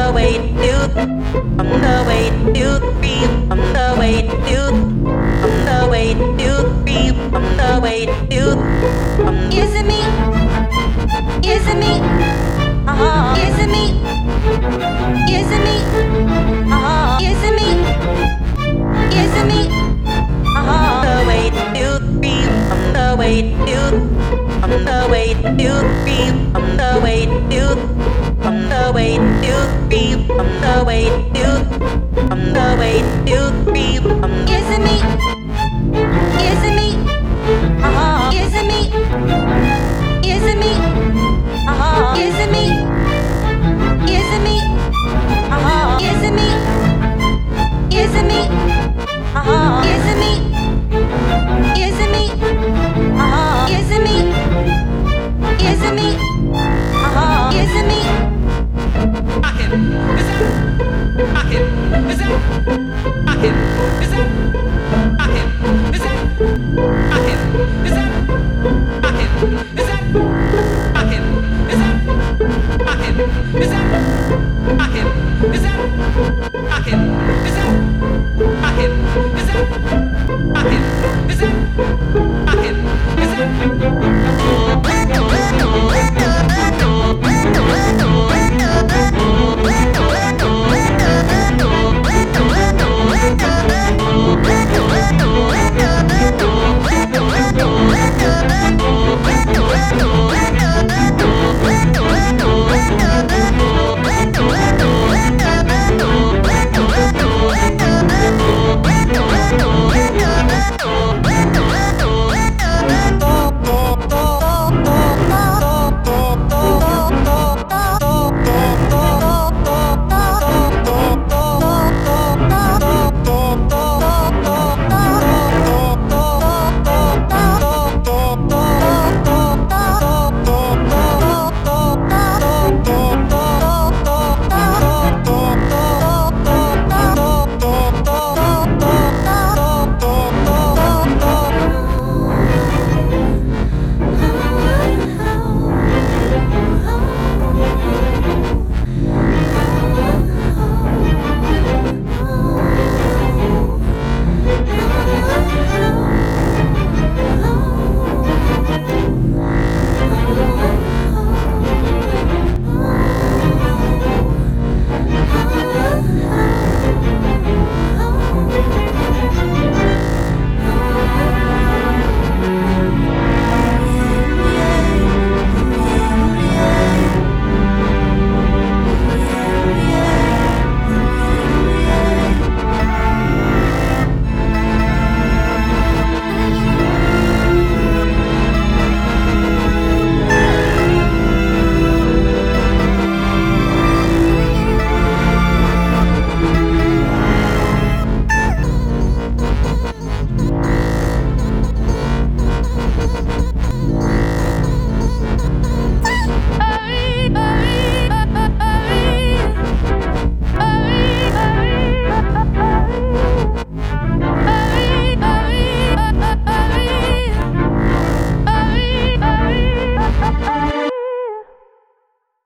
the way to you, I'm the way to you, I'm the way to you, I'm the way to you, I'm the way to you, is it me? Is it me? Is it me? Is it me? Is it me? Is it me? The way to you, I'm the way to you, I'm the way to you, I'm the way to you, I'm the way to you, I'm the way to you, I'm the way to you, is it me? Is it me? Is it me? Is it me? Is it me? Is it me? Is it me? Is it me? Is it me? Is it me? Is it me? Is it me? Is it me? Is that